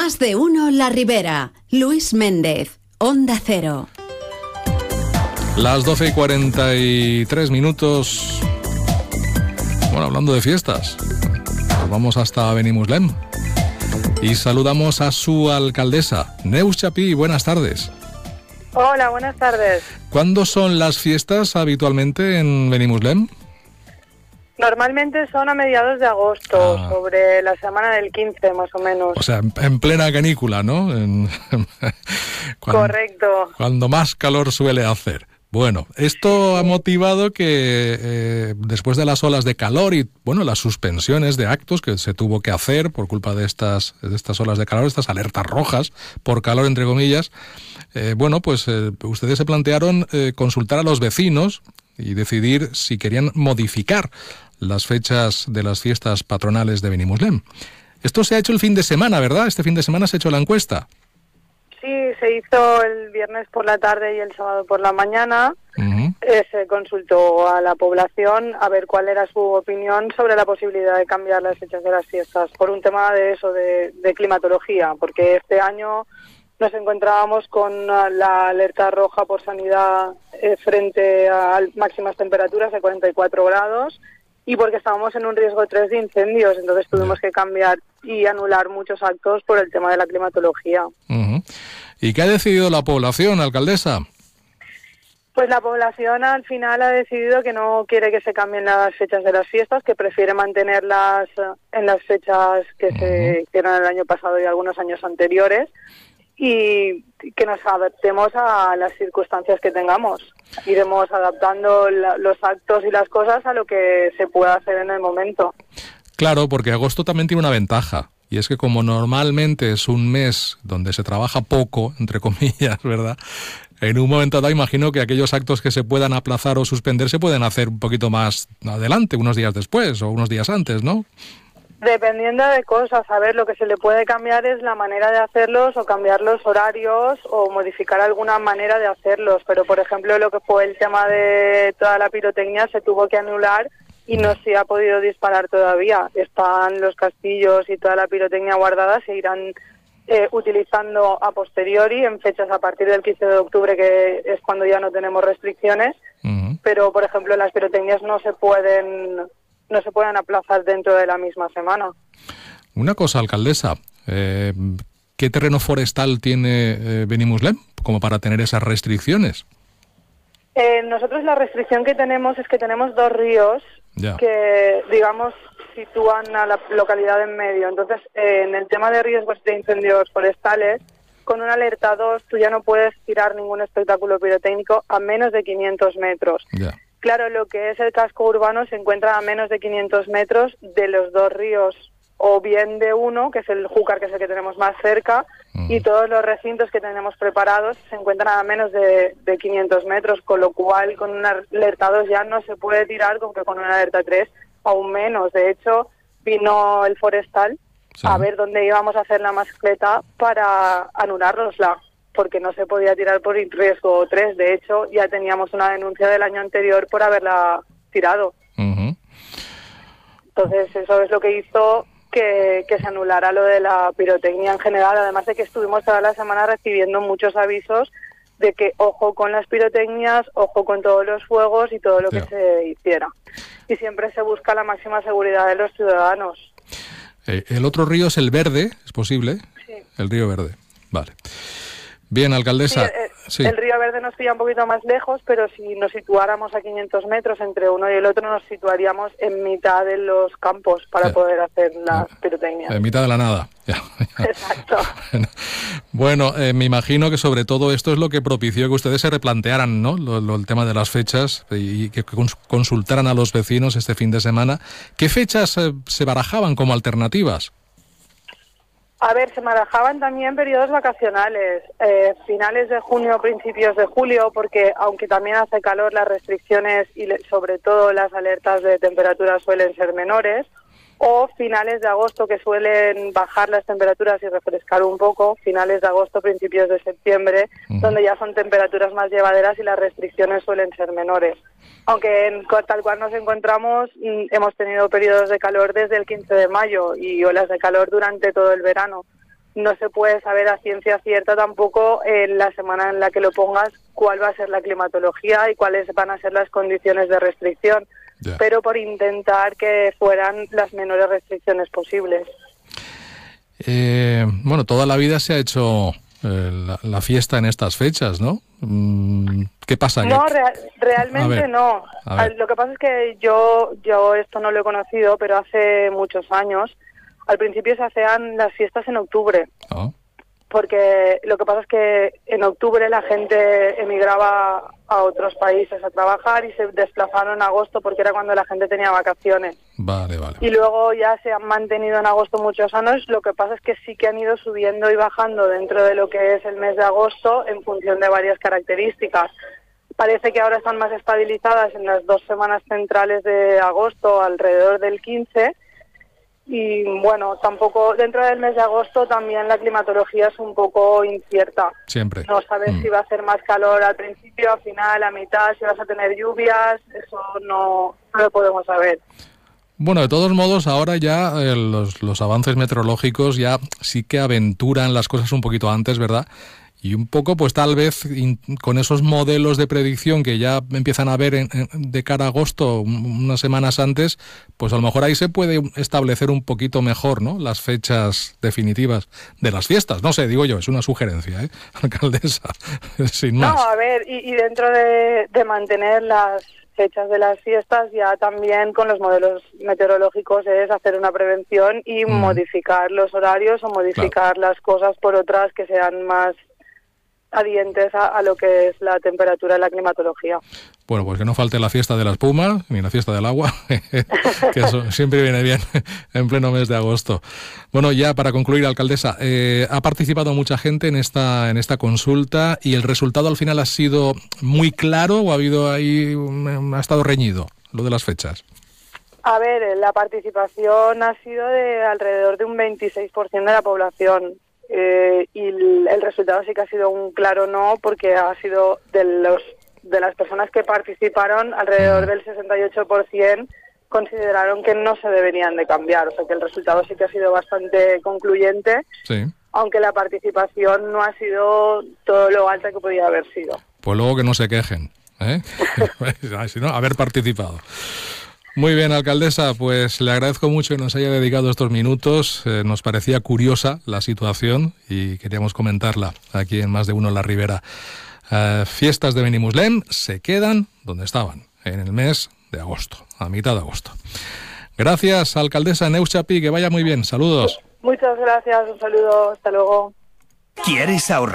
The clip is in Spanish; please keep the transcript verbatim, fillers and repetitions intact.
Más de uno La Ribera. Luis Méndez, Onda Cero. Las doce y cuarenta y tres minutos. Bueno, hablando de fiestas, pues vamos hasta Benimuslem y saludamos a su alcaldesa, Neus Chapí. Buenas tardes. Hola, buenas tardes. ¿Cuándo son las fiestas habitualmente en Benimuslem? Normalmente son a mediados de agosto, ah. sobre la semana del quince más o menos. O sea, en plena canícula, ¿no? En, cuando, Correcto. Cuando más calor suele hacer. Bueno, esto ha motivado que eh, después de las olas de calor y, bueno, las suspensiones de actos que se tuvo que hacer por culpa de estas, de estas olas de calor, estas alertas rojas por calor, entre comillas, eh, bueno, pues eh, ustedes se plantearon eh, consultar a los vecinos y decidir si querían modificar las fechas de las fiestas patronales de Benimuslem. Esto se ha hecho el fin de semana, ¿verdad? Este fin de semana se ha hecho la encuesta. Sí, se hizo el viernes por la tarde y el sábado por la mañana. Uh-huh. Eh, se consultó a la población a ver cuál era su opinión sobre la posibilidad de cambiar las fechas de las fiestas por un tema de eso, de, de climatología, porque este año nos encontrábamos con la alerta roja por sanidad eh, frente a máximas temperaturas de cuarenta y cuatro grados y porque estábamos en un riesgo tres de incendios, entonces tuvimos que cambiar y anular muchos actos por el tema de la climatología. Uh-huh. ¿Y qué ha decidido la población, alcaldesa? Pues la población al final ha decidido que no quiere que se cambien las fechas de las fiestas, que prefiere mantenerlas en las fechas que uh-huh. se que eran el año pasado y algunos años anteriores, y que nos adaptemos a las circunstancias que tengamos. Iremos adaptando la, los actos y las cosas a lo que se pueda hacer en el momento. Claro, porque agosto también tiene una ventaja, y es que como normalmente es un mes donde se trabaja poco, entre comillas, ¿verdad? En un momento dado imagino que aquellos actos que se puedan aplazar o suspender se pueden hacer un poquito más adelante, unos días después o unos días antes, ¿no? Dependiendo de cosas, a ver, lo que se le puede cambiar es la manera de hacerlos o cambiar los horarios o modificar alguna manera de hacerlos, pero por ejemplo lo que fue el tema de toda la pirotecnia se tuvo que anular y no se ha podido disparar todavía. Están los castillos y toda la pirotecnia guardada, se irán eh, utilizando a posteriori en fechas a partir del quince de octubre, que es cuando ya no tenemos restricciones, uh-huh. pero por ejemplo las pirotecnias no se pueden... no se pueden aplazar dentro de la misma semana. Una cosa, alcaldesa, eh, ¿qué terreno forestal tiene eh, Benimuslem como para tener esas restricciones? Eh, nosotros la restricción que tenemos es que tenemos dos ríos ya. que, digamos, sitúan a la localidad en medio. Entonces, eh, en el tema de riesgos de incendios forestales, con una alerta dos, tú ya no puedes tirar ningún espectáculo pirotécnico a menos de quinientos metros. Ya. Claro, lo que es el casco urbano se encuentra a menos de quinientos metros de los dos ríos, o bien de uno, que es el Júcar, que es el que tenemos más cerca, uh-huh. y todos los recintos que tenemos preparados se encuentran a menos de, de quinientos metros, con lo cual con una alerta dos ya no se puede tirar, como que con una alerta tres aún menos. De hecho, vino el forestal sí. a ver dónde íbamos a hacer la mascleta para anulárnosla, porque no se podía tirar por riesgo tres. De hecho, ya teníamos una denuncia del año anterior por haberla tirado. Uh-huh. Entonces, eso es lo que hizo que, que se anulara lo de la pirotecnia en general, además de que estuvimos toda la semana recibiendo muchos avisos de que ojo con las pirotecnias, ojo con todos los fuegos y todo lo sí. que se hiciera. Y siempre se busca la máxima seguridad de los ciudadanos. Eh, el otro río es el Verde, ¿es posible? Sí. El río Verde, vale. Bien, alcaldesa. Sí, el, sí. el río Verde nos pilla un poquito más lejos, pero si nos situáramos a quinientos metros entre uno y el otro, nos situaríamos en mitad de los campos para sí. poder hacer las pirotecnias. En mitad de la nada. Ya, ya. Exacto. Bueno, eh, me imagino que sobre todo esto es lo que propició que ustedes se replantearan, ¿no? Lo, lo, el tema de las fechas y que cons- consultaran a los vecinos este fin de semana. ¿Qué fechas eh, se barajaban como alternativas? A ver, se barajaban también periodos vacacionales, eh, finales de junio, principios de julio, porque aunque también hace calor, las restricciones y le, sobre todo las alertas de temperatura suelen ser menores, o finales de agosto, que suelen bajar las temperaturas y refrescar un poco, finales de agosto, principios de septiembre, uh-huh. donde ya son temperaturas más llevaderas y las restricciones suelen ser menores. Aunque en, tal cual nos encontramos, hemos tenido periodos de calor desde el quince de mayo y olas de calor durante todo el verano. no se puede saber a ciencia cierta tampoco en la semana en la que lo pongas cuál va a ser la climatología y cuáles van a ser las condiciones de restricción, yeah. pero por intentar que fueran las menores restricciones posibles. Eh, bueno, toda la vida se ha hecho eh, la, la fiesta en estas fechas, ¿no? ¿Qué pasa? No, real, realmente ver, no. Lo que pasa es que yo, yo esto no lo he conocido, pero hace muchos años, al principio se hacían las fiestas en octubre. Oh. Porque lo que pasa es que en octubre la gente emigraba a otros países a trabajar y se desplazaron en agosto porque era cuando la gente tenía vacaciones. Vale, vale. Y luego ya se han mantenido en agosto muchos años. Lo que pasa es que sí que han ido subiendo y bajando dentro de lo que es el mes de agosto en función de varias características. Parece que ahora están más estabilizadas en las dos semanas centrales de agosto, alrededor del quince. Y bueno, tampoco dentro del mes de agosto también la climatología es un poco incierta. Siempre. No sabes mm. si va a hacer más calor al principio, al final, a mitad, si vas a tener lluvias, eso no, no lo podemos saber. Bueno, de todos modos, ahora ya eh, los, los avances meteorológicos ya sí que aventuran las cosas un poquito antes, ¿verdad? Y un poco, pues tal vez in, con esos modelos de predicción que ya empiezan a ver en, en, de cara a agosto, unas semanas antes, pues a lo mejor ahí se puede establecer un poquito mejor, ¿no? Las fechas definitivas de las fiestas. No sé, digo yo, es una sugerencia, ¿eh? Alcaldesa, sin más. No, a ver, y, y dentro de, de mantener las fechas de las fiestas, ya también con los modelos meteorológicos es hacer una prevención y mm. modificar los horarios o modificar claro. las cosas por otras que sean más adientes a, a lo que es la temperatura y la climatología. Bueno, pues que no falte la fiesta de la espuma ni la fiesta del agua, que eso siempre viene bien en pleno mes de agosto. Bueno, ya para concluir, alcaldesa, eh, ha participado mucha gente en esta en esta consulta y el resultado al final ha sido muy claro o ha habido ahí ha estado reñido lo de las fechas. A ver, la participación ha sido de alrededor de un veintiséis por ciento de la población. Eh, y el, el resultado sí que ha sido un claro no, porque ha sido de los de las personas que participaron, alrededor del sesenta y ocho por ciento consideraron que no se deberían de cambiar, o sea que el resultado sí que ha sido bastante concluyente, sí. aunque la participación no ha sido todo lo alta que podía haber sido. Pues luego que no se quejen, ¿eh? Si no, haber participado. Muy bien, alcaldesa, pues le agradezco mucho que nos haya dedicado estos minutos. Eh, nos parecía curiosa la situación y queríamos comentarla aquí en Más de Uno en la Ribera. Eh, fiestas de Benimuslem se quedan donde estaban, en el mes de agosto, a mitad de agosto. Gracias, alcaldesa Neus Chapí, que vaya muy bien. Saludos. Muchas gracias, un saludo, hasta luego. ¿Quieres ahorrar?